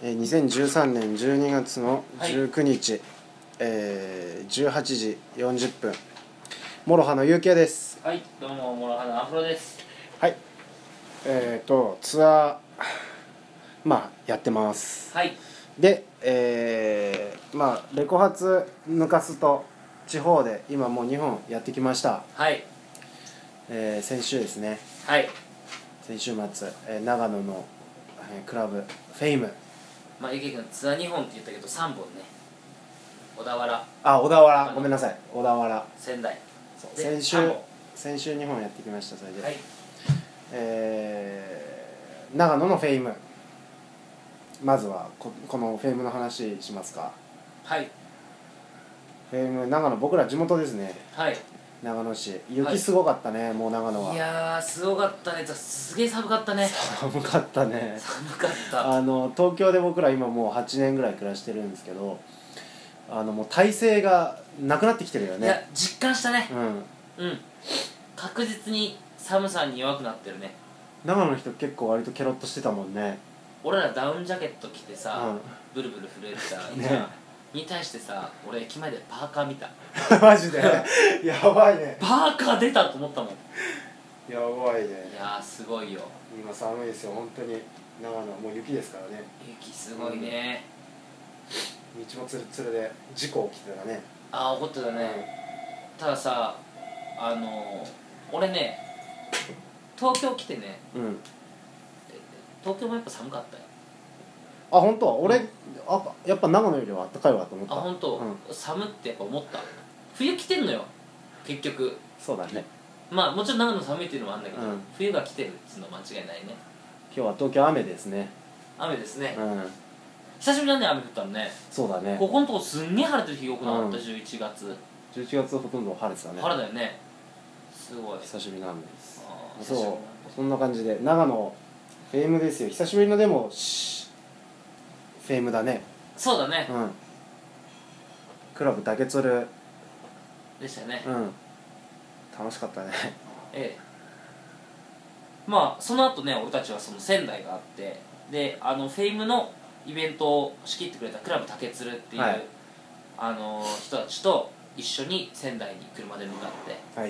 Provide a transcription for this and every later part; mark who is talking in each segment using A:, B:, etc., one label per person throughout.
A: 2013年12月の19日、18時40分モロハのゆうきやです。
B: はい、どうもモロハのアフロです。
A: はい、ツアーやってます。
B: はい。
A: で、レコ発抜かすと地方で今もう2本やってきました。
B: はい。
A: 先週ですね。
B: はい。
A: 先週末、長野の、クラブフェイム。
B: ゆき君ツアー2本って言ったけど3本ね。小田原。
A: 小田原、ごめんなさい。小田原。
B: 仙台。
A: 先週2本やってきました。それで、はい、長野のフェイム。まずはこのフェイムの話しますか。
B: はい。
A: フェイム長野、僕ら地元ですね。
B: はい。
A: 長野市、雪すごかったね、はい、もう長野は。
B: いやーすごかったね。すげえ寒かったね。
A: 寒かったね。
B: 寒かった。
A: 東京で僕ら今もう8年ぐらい暮らしてるんですけど、もう体勢がなくなってきてるよね。
B: いや実感したね。
A: うん、
B: 確実に寒さに弱くなってるね。
A: 長野の人結構割とケロッとしてたもんね。
B: 俺らダウンジャケット着てさ、ブルブル震えてた
A: ね
B: に対してさ、俺駅前でパーカー見た。
A: マジでやばいね。
B: パーカー出たと思ったもん。
A: やばいね。
B: いやーすごいよ。
A: 今寒いですよ本当に。長野もう雪ですからね。
B: 雪すごいね、
A: 道もツルツルで事故起きてたね。
B: 起こってたね、たださ俺ね東京来てね、東京もやっぱ寒かったよ。
A: 本当？俺、やっぱ長野よりは暖かいわと思った。
B: 本当、寒ってやっぱ思った。冬来てんのよ結局。
A: そうだね。
B: もちろん長野寒いっていうのもあるんだけど、冬が来てるっていうのは間違いないね。
A: 今日は東京雨ですね。
B: 雨ですね。久しぶりだね、雨降ったのね。
A: そうだね。
B: ここのとこすんげえ晴れてる日多くなかった。11月
A: ほとんど晴れてたね。
B: 晴れだよね。すごい
A: 久しぶりの雨です。そんな感じで長野フェイムですよ。久しぶりのでもフェイムだね。
B: そうだね。
A: クラブ竹鶴
B: でしたね。
A: 楽しかったね。
B: その後ね、俺たちはその仙台があって、でフェイムのイベントを仕切ってくれたクラブ竹鶴っていう、人たちと一緒に仙台に車で向かって、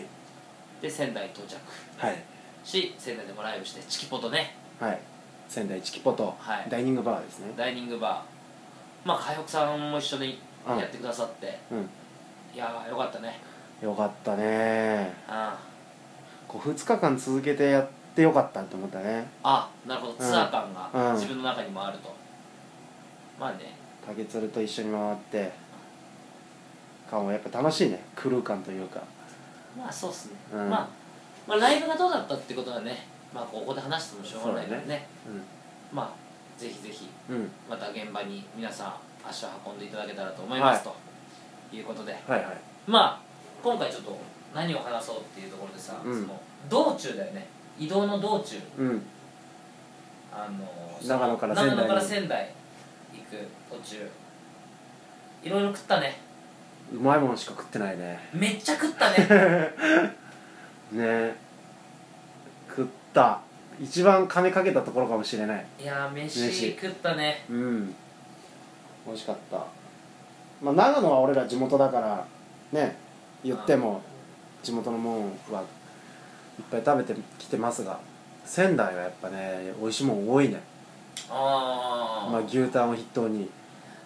B: で仙台到着し、仙台でもライブしてチキポトね。仙台チキポト、ダイニングバーですね。 ダイニングバー、海北さんも一緒にやってくださって、いやーよかったね。
A: よかったね。2日間続けてやってよかったって思ったね。
B: なるほど。ツアー感が自分の中にもあると。
A: 竹鶴と一緒に回って感はやっぱ楽しいね。クルー感というか。
B: そうっすね。ライブがどうだったってことはね、ここで話してもしょうがないからね。ぜひぜひまた現場に皆さん足を運んでいただけたらと思いますということで、今回ちょっと何を話そうっていうところでさ、その道中だよね。移動の道中、
A: 長野から
B: 仙台行く途中いろいろ食ったね。
A: うまいものしか食ってないね。
B: めっちゃ食ったね。
A: ね、食った。一番金かけたところかもしれない。
B: いやー飯食ったね。
A: 美味しかった。長野は俺ら地元だからね、言っても地元のもんはいっぱい食べてきてますが、仙台はやっぱね美味しいもん多いね。牛タンを筆頭に。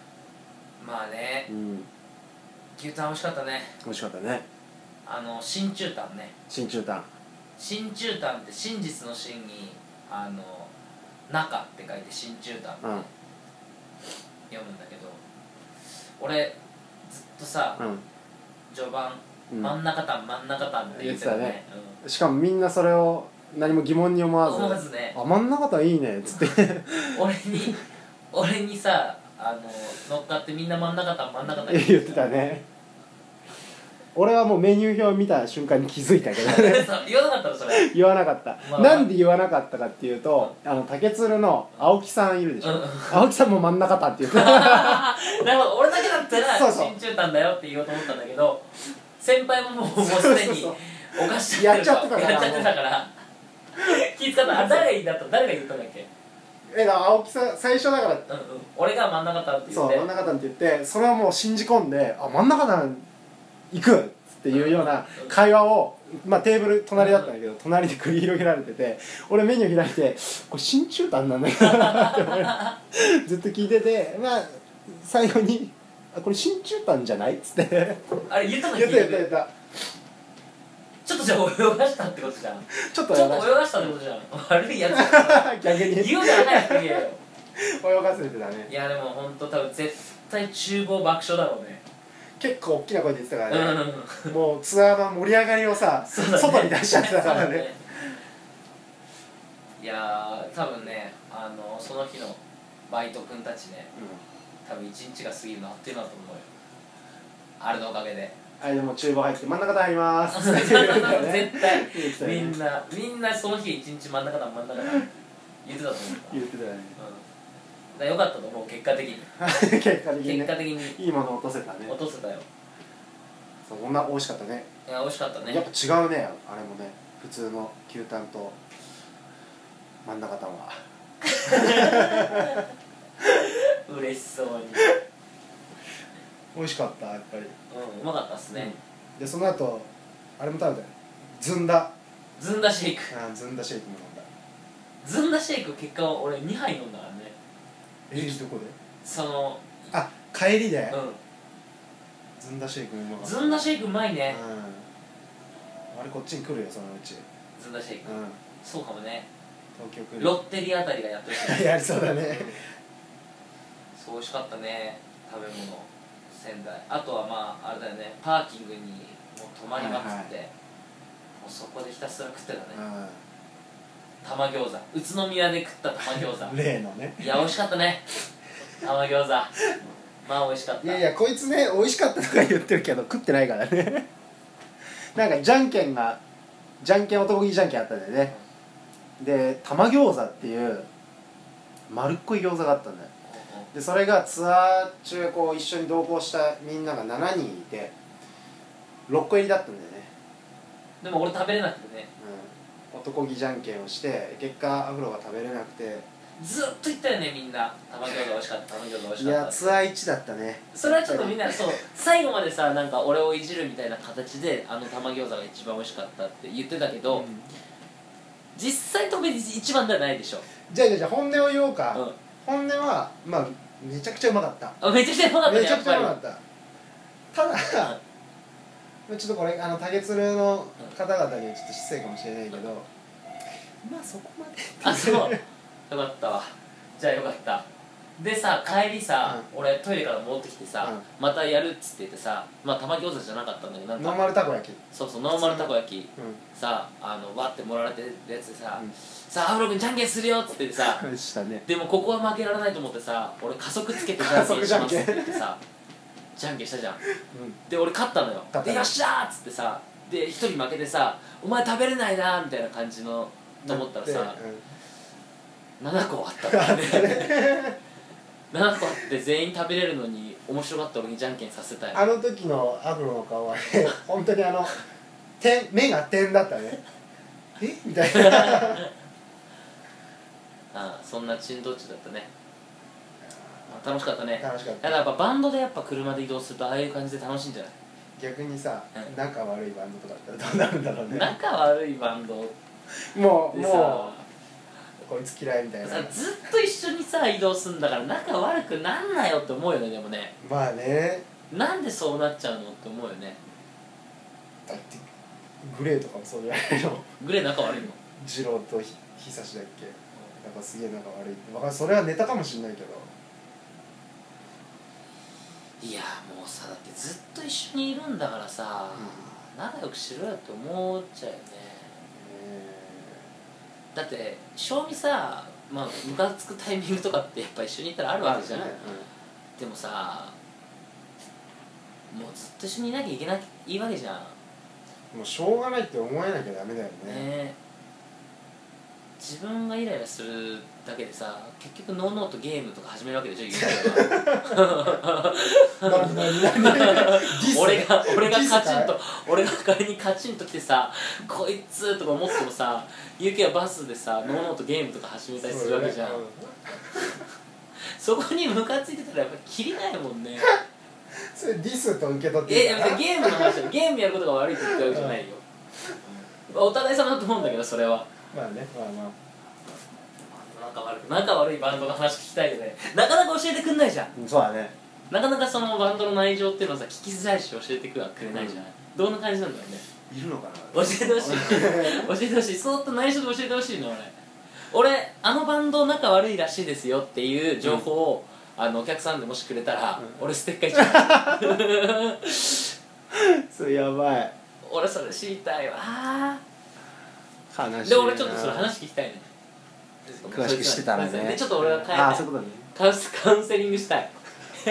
B: 牛タン美味しかったね。
A: 美味しかったね。
B: 真中タンね。
A: 真中タン
B: って真実の真に中って書いて真中タンって読むんだけど、俺ずっとさ、序盤真ん中タンって言ってたね。
A: しかもみんなそれを何も疑問に思わず
B: ね、
A: 真ん中タンいいねっつって
B: 俺にさ乗っかってみんな真ん中タン
A: 言ってたね。俺はもうメニュー表を見た瞬間に気づいたけどね。
B: 言わなかったのそれ。
A: 言わなかった。なんで言わなかったかっていうと、竹鶴の青木さんいるでしょ。青木さんも真ん中タンって言ってた。
B: なるほど。俺だけだったら真中タンだよって言おうと思ったんだけど、先輩ももうすでにおかし
A: やっちゃってたから
B: 気遣った。誰が言ったんだっけ。
A: 青木さん最初だから、
B: 俺が真ん中だって言って、
A: そう真ん中団って言って、それはもう信じ込んで、あ真ん中団行くっていうような会話を、まあテーブル隣だったんだけど、隣で繰り広げられてて、俺メニュー開いて、これ真中団なんだけどなって思いずっと聞いてて、まあ最後にこれ真中団じゃないっつって
B: あれ言ったの
A: 言
B: 聞いて
A: った言った
B: ちょっとじゃあ泳がしたってことじゃん。
A: ちょっと
B: ちょっと泳がしたってことじゃん。悪いやつ
A: 逆に
B: 言うなら早く言えよ。
A: 泳がせてたね。
B: いやでも本当多分絶対厨房爆笑だろうね。
A: 結構大きな声で言ってたからね、もうツアーの盛り上がりをさ、外に出しちゃってたからね。
B: いや多分ね、その日のバイト君たちね、多分一日が過ぎるのあっていうのだと思うよ、あれのおかげで。
A: はい、でも厨房入って真ん中で入ります
B: 絶対みんなその日一日真ん中だ言ってたと思う。
A: 言ってたよね。
B: だからよかったと思う、結果的に
A: 結果的にね、
B: 結果的に
A: いいもの落とせたね。
B: 落とせたよ。
A: そう、こんな美味しかったね。
B: いや美味しかったね。
A: やっぱ違うね、あれもね、普通の牛タンと真ん中タンは
B: 嬉しそうに
A: 美味しかった、やっぱり。
B: うまかったっすね。
A: でその後あれも食べたよ、ずんだ
B: ずんだシェイク。
A: ずんだシェイクも飲んだ。
B: ずんだシェイク結果は俺2杯飲んだからね。
A: どこで？
B: その
A: あ、帰りで、
B: う
A: ずんだシェイクもうまかった。
B: ずんだシェイクうまいね。
A: あれこっちに来るよ、そのうち。
B: ずんだシェイク、そうかもね。
A: 東京来る。
B: ロッテリアあたりがやってるし
A: やりそうだね。
B: そう美味しかったね、食べ物。仙台あとはまああれだよね、パーキングにもう泊まりまくって、もうそこでひたすら食ってたね。玉餃子、宇都宮で食った玉餃子
A: 例のね。
B: いや美味しかったね、玉餃子まあ美味しかった。
A: いやいや、こいつね、美味しかったとか言ってるけど食ってないからねなんかじゃんけん男気じゃんけんあったんだよね。で玉餃子っていう丸っこい餃子があったんだよ。でそれがツアー中こう一緒に同行したみんなが7人いて6個入りだったんだよね。
B: でも俺食べれなくてね、
A: 男気じゃんけんをして結果アフロが食べれなくて、
B: ずっと言ったよねみんな、玉餃子美味しかった玉餃子美味し
A: い
B: かった。
A: やツアー1だったね。
B: それはちょっとみんなそう最後までさ、なんか俺をいじるみたいな形で玉餃子が一番美味しかったって言ってたけど、実際特に一番ではないでしょ。
A: じゃあ本音を言おうか、本音はまあめちゃくちゃうまかった。
B: めちゃくちゃうまかったね。
A: めちゃくちゃうまかった。ただちょっとこれ竹鶴の方々にはちょっと失礼かもしれないけど、まあそこまで
B: あ、そうよかったわ。じゃあよかった。でさ、帰りさ、俺トイレから戻ってきてさ、またやるっつって言ってさ、まあ玉餃子じゃなかったんだけど、なんか
A: ノーマルたこ焼き、
B: そうそう、ノーマルたこ焼きさ、わってもらってるやつでさ、さあアフロ君じゃんけんするよっつってさ
A: したね。
B: でもここは負けられないと思ってさ、俺加速つけてじゃんけんしますって言ってさじゃんけんしたじゃん、で俺勝ったのよ。でよっしゃーっつってさ、で一人負けてさ、お前食べれないなーみたいな感じのと思ったらさ、7個あったからね7個あって全員食べれるのに面白かった俺にじゃんけんさせたい。
A: あの時のアフロの顔はね本当に目が点だったねみたいな
B: そんな珍道中だったね。楽しかったね。
A: 楽しかった。
B: だからやっぱバンドでやっぱ車で移動するとああいう感じで楽しいんじゃない？
A: 逆にさ、仲悪いバンドとかだったらどうなるんだろうね。
B: 仲悪いバンド
A: もう
B: でさ、
A: こいつ嫌いみたいな。
B: ずっと一緒にさ移動するんだから仲悪くなんなよって思うよね。でもね、
A: まあね、なん
B: でそうなっちゃうのって思うよね。
A: だってグレーとかもそうじゃないの。
B: グレー仲悪いの？
A: 二郎と久しだっけ、なんかすげえ仲悪い。わかんない、それはネタかもしんないけど。
B: いやもうさ、だってずっと一緒にいるんだからさ、仲良くしろよって思っちゃうよね。だって正味さ、まあムカつくタイミングとかってやっぱ一緒にいたらあるわけじゃん、でもさ、もうずっと一緒にいなきゃいけないわけじゃん。
A: もうしょうがないって思えなきゃダメだよね。
B: 自分がイライラするっだけでさ結局ノーノーとゲームとか始めるわけでしょは俺がカチンと俺が仮にカチンと来てさこいつとか思ってもさゆうきはバスでさノーノーとゲームとか始めたりするわけじゃん そこにムカついてたらやっぱ切りないもんね
A: それディスと受け取って
B: やめてゲームの話だゲームやることが悪いって言ってるわけじゃないよお互い様だと思うんだけどそれは
A: まあねまあまあ
B: 仲悪いバンドの話聞きたいよねなかなか教えてくんないじゃん
A: そうだね
B: なかなかそのバンドの内情っていうのはさ聞きづらいし教えてくれないじゃない、どんな感じなんだろうね
A: いるのかな
B: 教えてほしい教えてほしいそっと内緒で教えてほしいの俺あのバンド仲悪いらしいですよっていう情報を、お客さんでもしくれたら、俺ステッカー1枚
A: それやばい
B: 俺それ知りたいわ
A: 悲しいな
B: で俺ちょっとそれ話聞きたいね
A: 詳しくしてたらね
B: でちょっと俺が変え
A: ああそういうことね
B: カウンセリングしたい
A: マ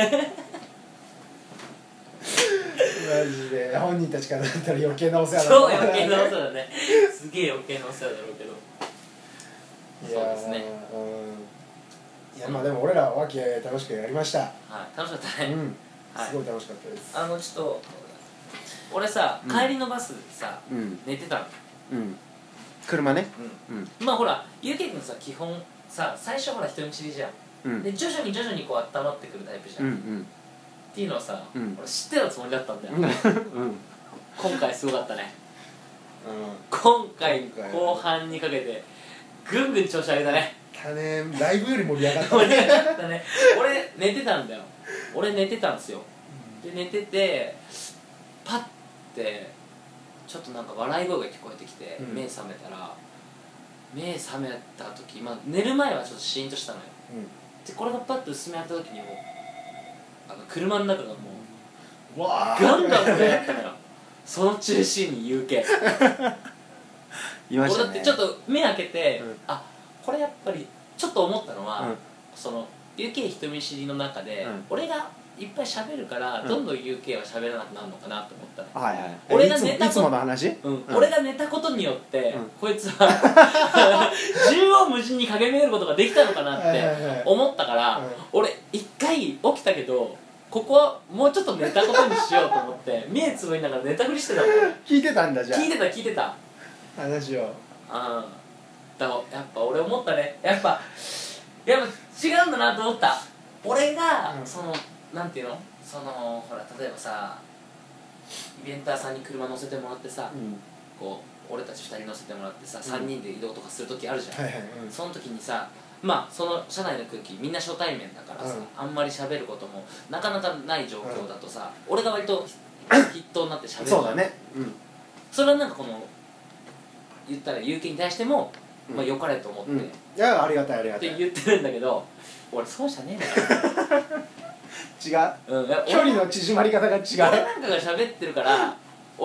A: ジで本人たちからだったら余計なお世話だ
B: 超余計なお世話だねすげえ余計なお世話だろうけどそうですね
A: いやまあでも俺らはわけ楽しくやりました
B: はい楽しかったね
A: すごい楽しかったです
B: ちょっと俺さ帰りのバスでさ寝てたの
A: 車ね
B: まあほらゆうけいくんさ基本さ最初ほら人見知りじゃんで徐々にこう温まってくるタイプじゃんっていうのはさ俺知ってたつもりだったんだよ今回すごかったね今回後半にかけてぐんぐん調子上げたね
A: ライブより盛り上がった
B: 盛り上がったね俺寝てたんだよ俺寝てたんですよで寝ててパッてちょっとなんか笑い声が聞こえてきて目覚めたら目覚めた時寝る前はちょっとシーンとしたのよでこれがパッと薄め合った時にも車の中がもうガンガン盛り上がったのよその中心に有形
A: いましたね
B: 俺だってちょっと目開けてこれやっぱりちょっと思ったのはその UK 人見知りの中で俺がいっぱい喋るからどんどん UK は喋らなくなるのかなと思ったの俺が寝た
A: いつもの話
B: 俺が寝たことによってこいつは縦横無尽に駆け巡ることができたのかなって思ったから俺一回起きたけどここはもうちょっと寝たことにしようと思って目つぶりながら寝たふりしてたの
A: 聞いてたんだじゃあ
B: 聞いてた
A: 話を
B: だからやっぱ俺思ったねやっぱ違うんだなと思った俺がそのなんていうのほら例えばさイベンターさんに車乗せてもらってさこう俺たち2人乗せてもらってさ3人で移動とかする時あるじゃんその時にさその車内の空気みんな初対面だからさあんまり喋ることもなかなかない状況だとさ俺が割と筆頭になって喋る
A: そうだね
B: それはなんかこの言ったら結城に対しても良かれと思って
A: いやありがたいありがたい
B: って言ってるんだけど俺そうじゃねえんだよ
A: 違う距離の縮まり方が違う
B: 俺なんかが喋ってるから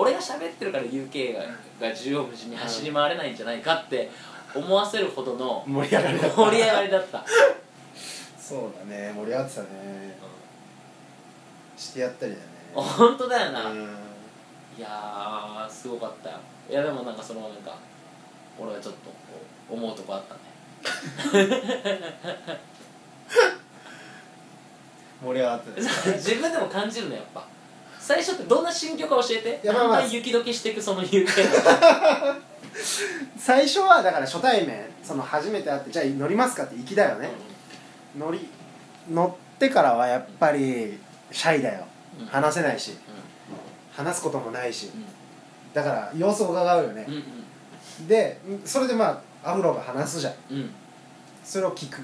B: UK が縦横無尽に走り回れないんじゃないかって思わせるほどの
A: 盛り上がりだったそうだね盛り上がってたねしてやったりだね
B: 本当だよないやーすごかったよいやでもなんか俺はちょっとこう思うとこあったね
A: 盛り上がってた
B: 自分でも感じるのやっぱ最初ってどんな心境か教えて
A: だん
B: だん雪解けしていくその有形
A: 最初はだから初対面初めて会ってじゃあ乗りますかって行きだよね乗ってからはやっぱりシャイだよ話せないし話すこともないしだから様子を伺うよねでそれでアフロが話すじゃんそれを聞く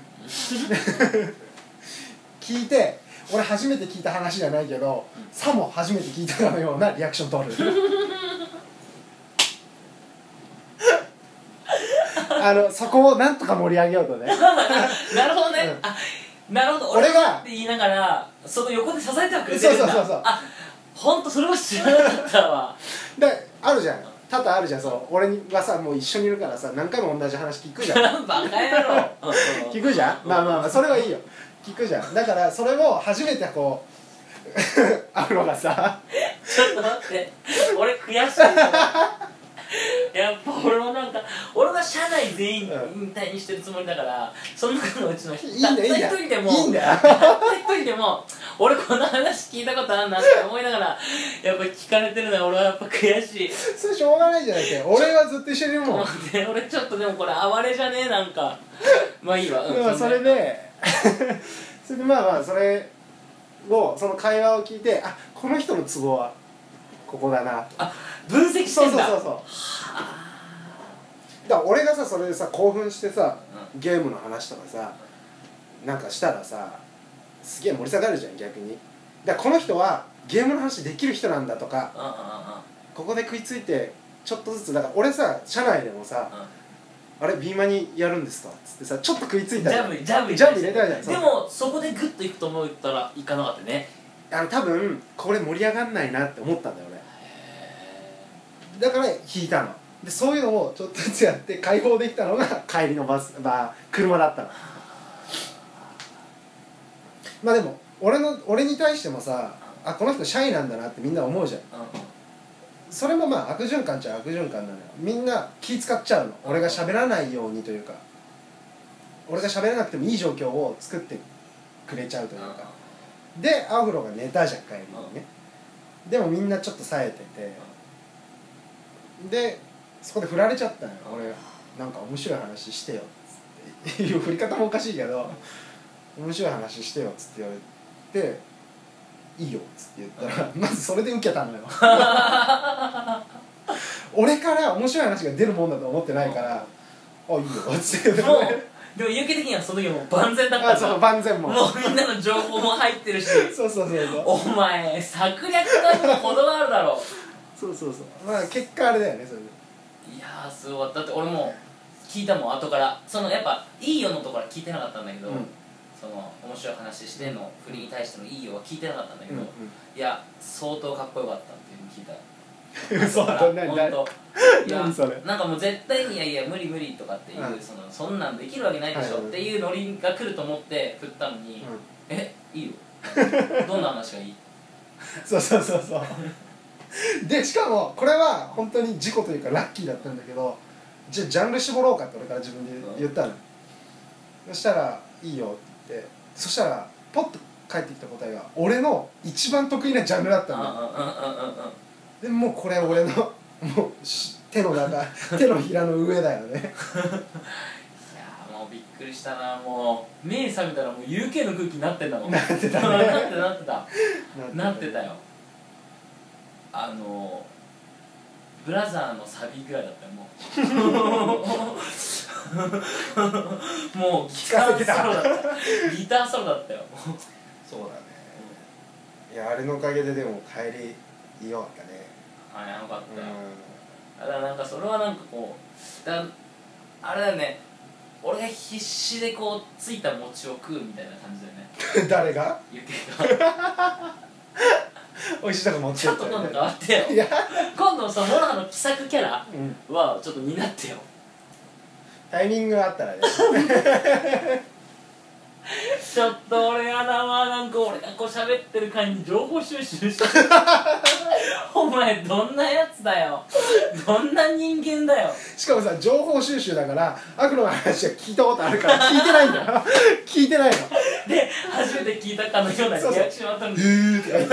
A: 聞いて俺初めて聞いた話じゃないけどさも初めて聞いたかのようなリアクション取るそこをなんとか盛り上げようとね
B: なるほどねなるほど俺がって言いながらその横で支えてはくれてるんだ
A: そう
B: ほんとそれは知らなかったわ
A: あるじゃん多々あるじゃん俺はさもう一緒にいるからさ何回も同じ話聞くじゃん
B: バカ野郎
A: 聞くじゃんまあそれはいいよ聞くじゃんだからそれを初めてこうアフロがさ
B: ちょっと待って俺悔しいややっぱ俺もなんか俺は社内全員引退にしてるつもりだから、その中のうちのたった一人でもたった一人でも俺この話聞いたことあるなって思いながらやっぱ聞かれてるのは俺はやっぱ悔しい。
A: それしょうがないじゃないか。俺はずっと一緒にいるもん。
B: 俺ちょっとでもこれ哀れじゃねえなんかまあいいわ、
A: それでそれでまあまあそれをその会話を聞いて、あ、この人のツボはここだなと。
B: あ、分析してんだ。
A: そうだから俺がさそれでさ興奮してさ、ゲームの話とかさなんかしたらさすげえ盛り下がるじゃん逆に。だからこの人はゲームの話できる人なんだとか、ここで食いついてちょっとずつだから俺さ社内でもさ、あれビーマにやるんですかっつってさちょっと食いついた
B: ジャブ入れたじゃん。でもそこでグッといくと思ったらいかなかったね。
A: 多分これ盛り上がんないなって思ったんだよ俺。だから引いたので、そういうのをちょっとずつやって解放できたのが帰りの車だったの。まあでも俺に対してもさ、あ、この人シャイなんだなってみんな思うじゃん。それもまあ悪循環っちゃ悪循環なのよ。みんな気使っちゃうの、俺が喋らないようにというか、俺が喋らなくてもいい状況を作ってくれちゃうというか。でアフロが寝たじゃん帰りにね。でもみんなちょっと冴えてて、でそこで振られちゃったのよ。俺なんか面白い話してよっつっていう振り方もおかしいけど、面白い話してよっつって言われて、いいよっつって言ったらまずそれで受けたのよ俺から面白い話が出るもんだと思ってないから、あ、いいよっつって
B: もうでも有形的にはその時もう万全だったんだ。
A: そう万全も
B: うみんなの情報も入ってるし
A: そう
B: お前策略家にも程があるだろ
A: そうまあ結果あれだよねそれで。
B: いやーすごい。だって俺も聞いたもん後から。そのやっぱいいよのところは聞いてなかったんだけど、その面白い話しての振りに対してのいいよは聞いてなかったんだけど、いや相当かっこよかったっていうの聞いた。
A: 嘘だ、
B: 本当いや
A: 何それ。
B: なんかもう絶対にいや無理無理とかっていう、そんなんできるわけないでしょっていうノリが来ると思って振ったのに、え、いいよどんな話がいい
A: そうでしかもこれは本当に事故というかラッキーだったんだけど、じゃあジャンル絞ろうかって俺から自分で言ったの、そしたらいいよって言って、そしたらポッと返ってきた答えが俺の一番得意なジャンルだったんだよ。でもうこれ俺のもう手のひらの上だよねいや
B: もうびっくりしたな。もう目覚めたらもう UK の空気になってんだもん。
A: なってたね
B: なってたよ。ブラザーのサビぐらいだったよもうもう
A: 聞かせてた
B: ギターソロだったよ
A: そうだね、いやあれのおかげででも帰りよかったね。
B: よかったよ。だからなんかそれはなんかこうあれだよね、俺が必死でこうついた餅を食うみたいな感じだよね
A: 誰が
B: ゆけが
A: 美味しいとこ持って
B: ちょっと今度変わってよ。今度そのモラハの気さくキャラはちょっと担ってよ。
A: タイミングがあったらね
B: ちょっと俺やだわ。なんか俺がこう喋ってる感じ情報収集してお前どんなやつだよ、どんな人間だよ。
A: しかもさ情報収集だから悪の話は聞いたことあるから聞いてないんだよ聞いてないの
B: で初めて聞いたかのようなリアクションあったのに
A: って言って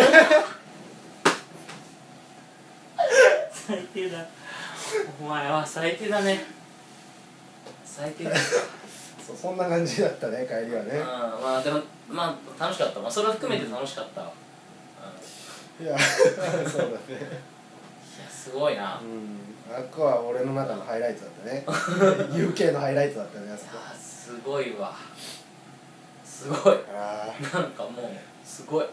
B: 最低だ、お前は最低だね、最低だ
A: そんな感じだったね帰りはね。
B: まあでもまあ楽しかった、それを含めて楽しかったわ。
A: いやそうだね
B: いやすごいな。
A: あっこは俺の中のハイライトだったねUK のハイライトだったねあそこ。
B: すごいわ、すごい。なんかもうすごい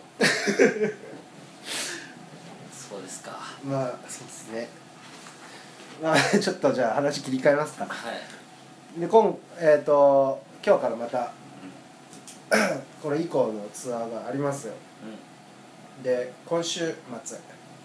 B: そうですか。
A: まあそうですね。まあちょっとじゃあ話切り替えますか。で今日からまたこれ以降のツアーがありますよ。で今週末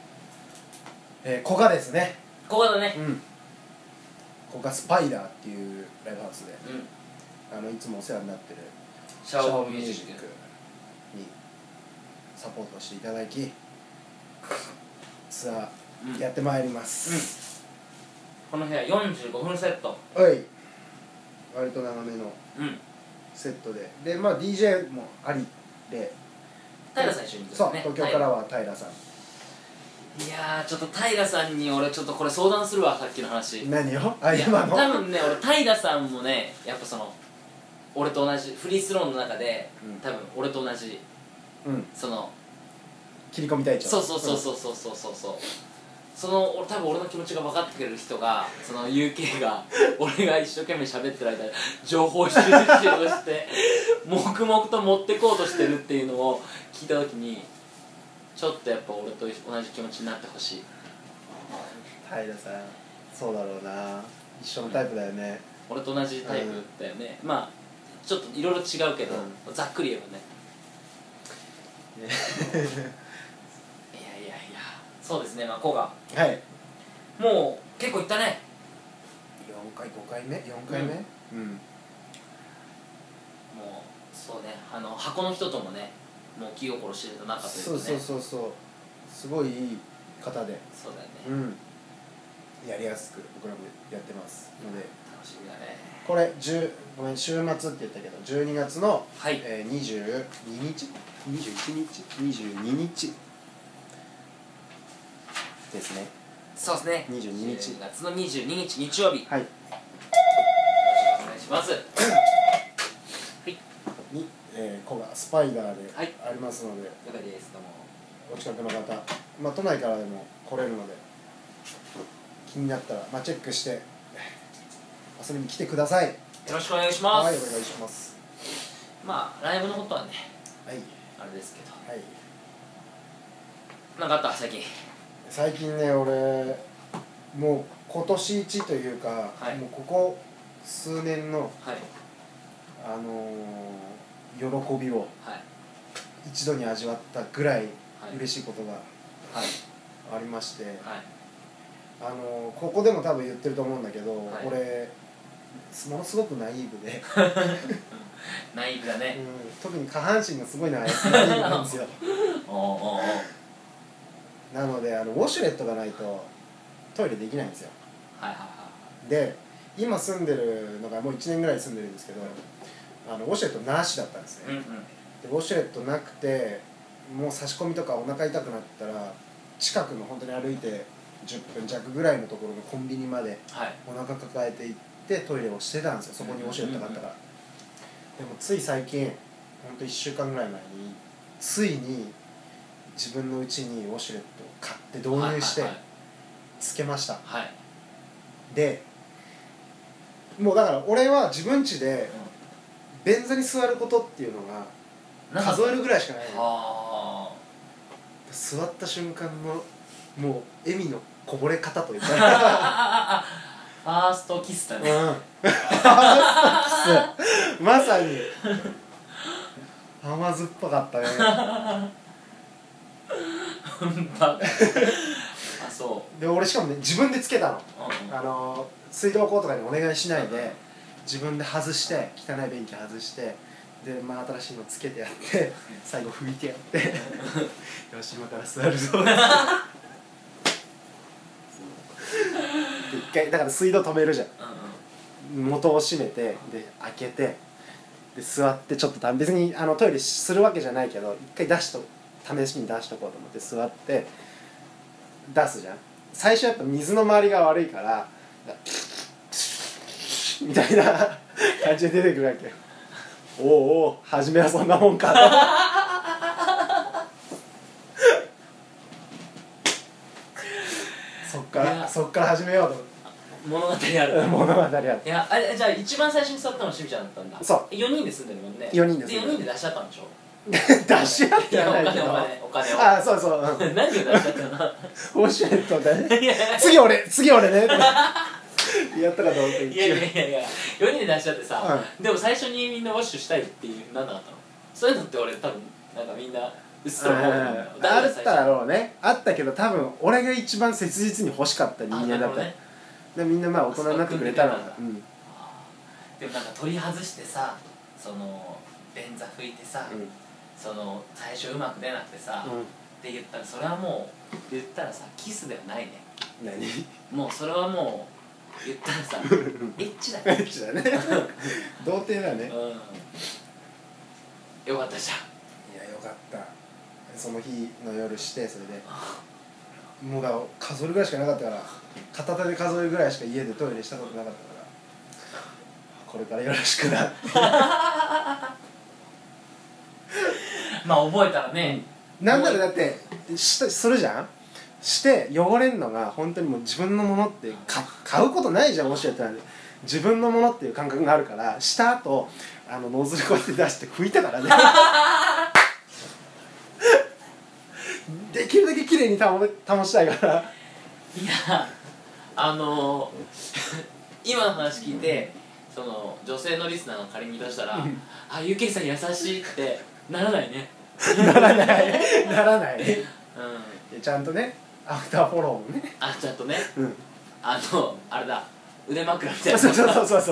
A: 古賀ですね。
B: 古賀だね。
A: 古賀スパイダーっていうライブハウスで、いつもお世話になってる
B: シャオミュージック
A: にサポートしていただきツアーやってまいります。
B: この部屋45分セット。
A: はい、割と長めの
B: うん。
A: セットで、でまあ DJ もありで、
B: 平さん一緒に行くんです
A: そう
B: ね。
A: 東京からは平さん。
B: いやー、ちょっと平さんに俺ちょっとこれ相談するわ、さっきの話。
A: 何を？
B: いや
A: 今の。
B: 多分ね、俺平さんもね、やっぱその俺と同じフリースローの中で、多分俺と同じその
A: 切り込み隊長。
B: そうそうそうそうそうそうそうそう、その多分俺の気持ちが分かってくれる人が、その UK が俺が一生懸命喋ってる間に情報収集をして黙々と持ってこうとしてるっていうのを聞いた時に、ちょっとやっぱ俺と同じ気持ちになってほしい。
A: 平さんそうだろうな、一緒のタイプだよね。
B: 俺と同じタイプだよね、まあちょっといろいろ違うけど、ざっくり言えばねいやいやいや、そうですね、まあ古賀
A: はい、
B: もう結構いったね。
A: 4回5回目4回目、
B: もうそうね、箱の人ともね、もう気心知れた仲というかね。
A: そうすごいいい方で、
B: そうだよね、
A: やりやすく僕らもやってますので、
B: 楽しみだね。
A: これごめん週末って言ったけど12月の、
B: はい、
A: 22日21日22日ですね。
B: そうですね、
A: 22日
B: 10月の22日日曜日、
A: はい、
B: よろしくお願いします
A: に、古賀スパイダーで
B: はい
A: ありますので、
B: 了解です。どうも
A: お近くの方、まあ、都内からでも来れるので、気になったら、まあ、チェックして遊びに来てください。
B: よろしくお願いします。
A: はい、お願いします。
B: まあライブのことはね、
A: はい、
B: あれですけど、
A: はい、
B: なんかあった最近？
A: 最近ね、俺もう今年一というか、
B: はい、
A: もうここ数年の、
B: はい、
A: 喜びを
B: はい
A: 一度に味わったぐらい
B: はい
A: 嬉しいことが
B: はい
A: ありまして、
B: はい
A: ここでも多分言ってると思うんだけど、
B: はい
A: 俺ものすごくナイーブで
B: ナイーブだね、
A: 特に下半身がすごいナイーブなんですよ
B: おうおうおう、
A: なのでウォシュレットがないとトイレできないんですよ。
B: はいはいは
A: で今住んでるのがもう1年ぐらい住んでるんですけど、ウォシュレットなしだったんですね、
B: い、うんうん、
A: でウォシュレットなくて、もう差し込みとかお腹痛くなったら近くの本当に歩いて10分弱ぐらいのところのコンビニまで
B: はい、
A: お腹抱えて行ってトイレをしてたんですよ、そこにウォシュレットがあったから。でもつい最近、ほんと1週間ぐらい前についに自分の家にウォシュレットを買って導入してつけました、
B: はい、
A: でもうだから俺は自分家で便座に座ることっていうのが数えるぐらいしかないの。
B: あ
A: 座った瞬間のもう笑みのこぼれ方というか
B: ファーストキスだね、
A: まさに甘酸っぱかったね
B: あ、そう
A: で俺しかもね自分でつけたの、
B: うん
A: 水道工とかにお願いしないで自分で外して汚い便器外してで、まあ、新しいのつけてやって最後拭いてやってよし今から座るぞで一回だから水道止めるじゃん、元を閉めてで開けてで座ってちょっと別にトイレするわけじゃないけど一回試しに出しとこうと思って座って出すじゃん。最初やっぱ水の周りが悪いからみたいな感じで出てくるわけよ。おうおう初めはそんなもんかそっから始めようと思って
B: 物語ある
A: 物語ある。
B: いやあれじゃあ一番最初に座ったのはしみちゃんだったんだ。
A: そう
B: 4人で住んでるもんね。
A: 4人で
B: 住んでる。4人で出し合ったんでしょ。
A: 出し合ってはないけど
B: お金を
A: ああそうそう、
B: 何を出し合ったの
A: ウォシュレットで次俺ねやったかと思って
B: いや4人で出し合ってさ、でも最初にみんなウォッシュしたいっていうなんなかったの。そういうのって俺多分なんかみんなうっすら思う
A: あったろうね。あったけど多分俺が一番切実に欲しかった人間だった、ね、でみんなまあ大人になってくれたの。
B: でもなんか取り外してさ、その便座拭いてさ、その最初うまく出なくてさ、って言ったらそれはもう言ったらさキスではないね。
A: 何？
B: もうそれはも言ったらさエッチだ
A: エッチだね童貞だね。
B: よかったじゃん。
A: いやよかった。その日の夜して、それでもうだ数えるぐらいしかなかったから、片手で数えるぐらいしか家でトイレしたことなかったから、これからよろしくなって
B: まあ覚えたらね、
A: なんならだってするじゃん。して汚れんのが本当にもう自分のものって買うことないじゃん。もしやったら自分のものっていう感覚があるから、した後ノズルこうやって出して拭いたからねできるだけ綺麗に保ちたいから。
B: いや今の話聞いて、その女性のリスナーが仮にいたしたらあ、ゆけいさん優しいってならないね
A: ならないならない、
B: うん、
A: ちゃんとねアフターフォローもね、
B: ちゃんとね、
A: うん、
B: あれだ、腕枕みたいな
A: そうバ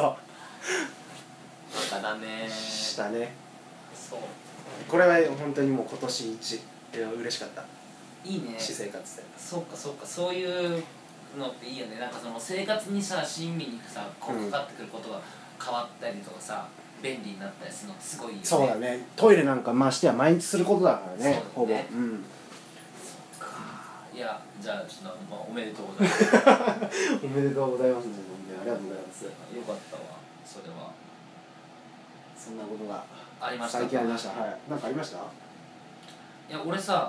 B: カだね
A: したね。
B: そう、
A: これは本当にもう今年一嬉しかった。
B: いいね、
A: 私生活で。
B: そうか、そういうのっていいよね。なんかその生活にさ、親身にさこうかかってくることが変わったりとかさ、便利になったりするのってすごいいいよね。
A: そうだね。トイレなんかましてや毎日することだからね、
B: そうだね、
A: ほぼ。
B: そっか。いや、じゃあちょっと、おめでとうございます
A: おめでとうございますね。ありがとうございます。
B: よかったわ、それは。
A: そんなことが
B: ありましたか。
A: 最近ありました。はい。なんかありました？
B: いや、俺さ、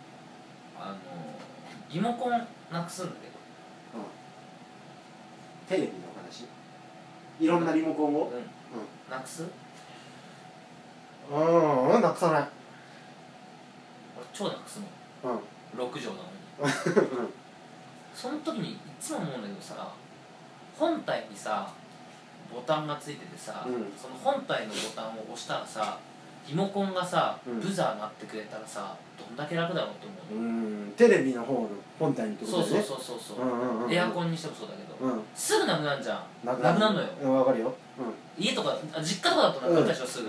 B: リモコンなくすんだけど、
A: テレビの話、いろんなリモコンを、
B: なくす？
A: なくさない。
B: 俺超なくすの、6畳なのにその時にいつも思うんだけどさ、本体にさボタンがついててさ、その本体のボタンを押したらさ、リモコンがさ、ブザー鳴ってくれたらさ、どんだけ楽だろうって思う。
A: テレビの方の本体にってことだよね。
B: そうエアコンにしてもそうだけど、すぐなくなるじゃん。なくなるのよ。
A: わかるよ。
B: 家とか実家とかだとなくなったでしょ、すぐ。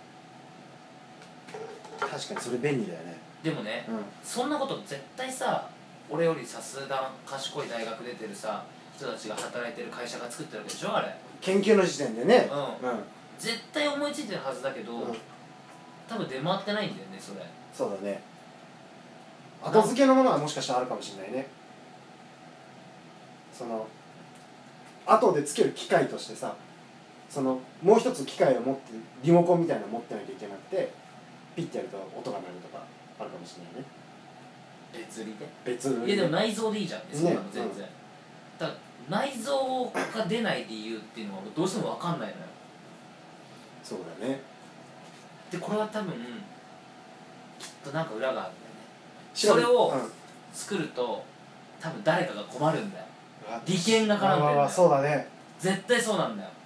A: 確かにそれ便利だよね。
B: でもね、そんなこと絶対さ、俺よりさすが賢い大学出てるさ人たちが働いてる会社が作ってるわけでしょ、あれ。
A: 研究の時点でね。
B: 絶対思いついてるはずだけど、多分出回ってないんだよね、それ。
A: そうだね。後付けのものはもしかしたらあるかもしれないね。その後でつける機械としてさ、そのもう一つ機械を持ってリモコンみたいなの持ってないといけなくて、ピッてやると音が鳴るとかあるかもしれないね。
B: 別売りで。
A: 別売りで。
B: いやでも内蔵でいいじゃん、そんなの全然。だから内蔵が出ない理由っていうのはどうしても分かんないのよ。
A: そうだね。
B: でこれは多分きっとなんか裏があるんだよね。それを作ると多分誰かが困るんだよ。利権が絡んでるんだよ。
A: そうだね。
B: 絶対そうなんだよ。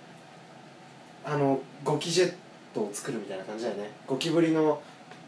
A: ゴキジェットを作るみたいな感じだよね。ゴキブリの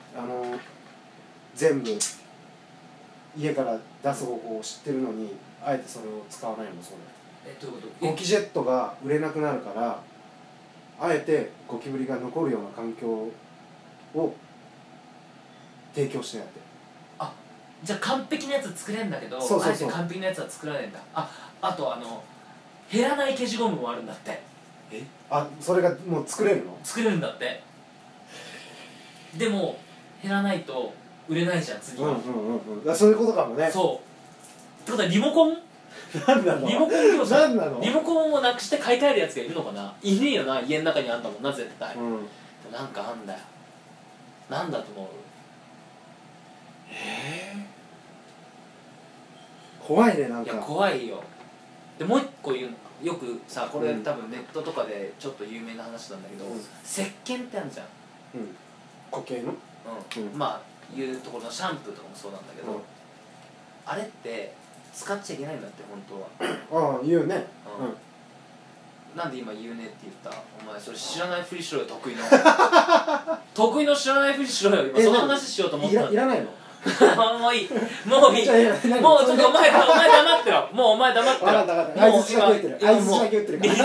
A: 全部家から出す方法を知ってるのにあえてそれを使わないのもそうだよ。
B: どういうこと？
A: ゴキジェットが売れなくなるからあえてゴキブリが残るような環境を提供してやって。
B: じゃあ完璧なやつ作れるんだけど、あえて完璧なやつは作らないんだ。あと減らない消しゴムもあるんだって。
A: それがもう作れるの？
B: 作れるんだって。でも減らないと売れないじゃん、次は。
A: そういうことかもね。
B: そうってことはリモコン
A: 何なの？
B: リモコン業者。
A: 何なの？
B: リモコンをなくして買い替えるやつがいるのかな。いねえよな、家の中にあんだもんな、絶対。なんかあんだよ。なんだと思う？
A: 怖いね、なんか。
B: いや怖いよ。でもう一個言うの、よくさ、これ多分ネットとかでちょっと有名な話なんだけど、石鹸ってあるじゃん。
A: 固形の？
B: まあいうところのシャンプーとかもそうなんだけど、あれって使っちゃいけないんだって、本当は。
A: 言うね。
B: なんで今言うねって言った？お前それ知らないふりしろよ、得意の得意の知らないふりしろよ。今その話しようと思った。
A: いらないの？
B: もういい、もういい、もうちょっとお前黙ってろ。もうお前黙ってろ。
A: 分かった相槌だけ打ってる。相槌だけ打ってるから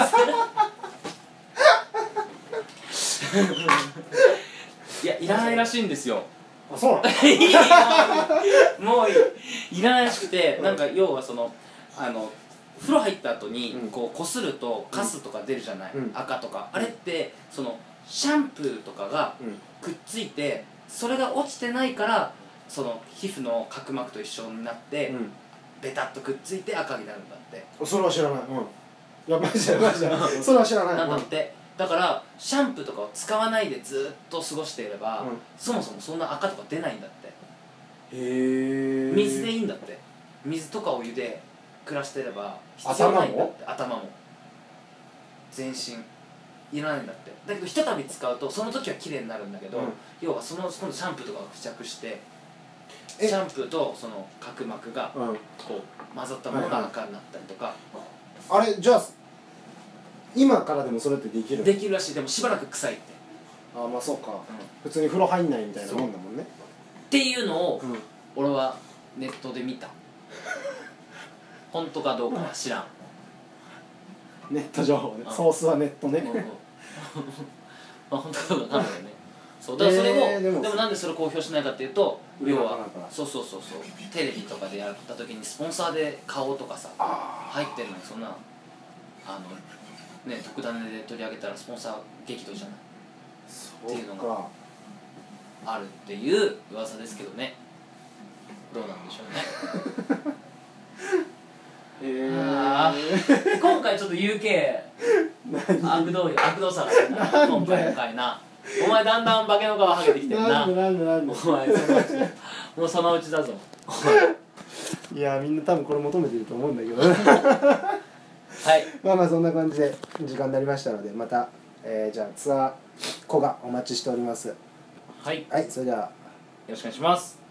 B: いや、いらないらしいんですよ。
A: そうなの？
B: もういい、いらないらしくて、なんか要はその風呂入った後に
A: うん
B: こうこするとカスとか出るじゃない、
A: うん
B: 赤とか、あれってそのシャンプーとかが
A: うん
B: くっついてそれが落ちてないからその皮膚の角膜と一緒になって、
A: うん
B: ベタっとくっついて赤になるんだって、
A: それは知らない。うん。いやマジでマジでそれは知らない。
B: なんだって。だからシャンプーとかを使わないでずっと過ごしていれば、
A: うん
B: そもそもそんな赤とか出ないんだって。
A: へえ。
B: 水でいいんだって。水とかお湯で暮らしてれば必要ないんだって。頭も全身いらないんだって。だけどひとたび使うとその時は綺麗になるんだけど、
A: うん
B: 要はその今度シャンプーとかが付着して
A: え
B: シャンプーとその角膜が
A: うん。
B: こう混ざったものが赤になったりとか、
A: あれじゃあ今からでもそれってできる？
B: できるらしい。でもしばらく臭いって、
A: あまあそうか。
B: うん
A: 普通に風呂入んないみたいなもんだもんね。
B: っていうのを
A: うん。
B: 俺はネットで見た。本当かどうかは知らん。
A: ネット情報ね。
B: うん
A: ソースはネットね。
B: まあ本当かどうかわかんないよね。そうだからそれを、
A: でも
B: なんでそれを公表しないかっていうと、
A: 売れな
B: 要は
A: くなるから
B: そうテレビとかでやった時にスポンサーで顔とかさ
A: あ
B: 入ってるのにそんなね特ダネで取り上げたらスポンサー激怒じゃない
A: そう
B: っていうのが
A: か。
B: あるっていう噂ですけどね。どうなんでしょうね。あー今回ちょっと UK 悪道さが出たな今回の回な。お前だんだん化けの皮剥げてきてるな。
A: なんで
B: お前そのうちもうそのうちだぞ。
A: いやみんな多分これ求めてると思うんだけど
B: はい
A: まあまあそんな感じで時間になりましたのでまた、じゃあツアー子がお待ちしております。
B: はい、よ
A: はいそれでは
B: ろしくお願いします。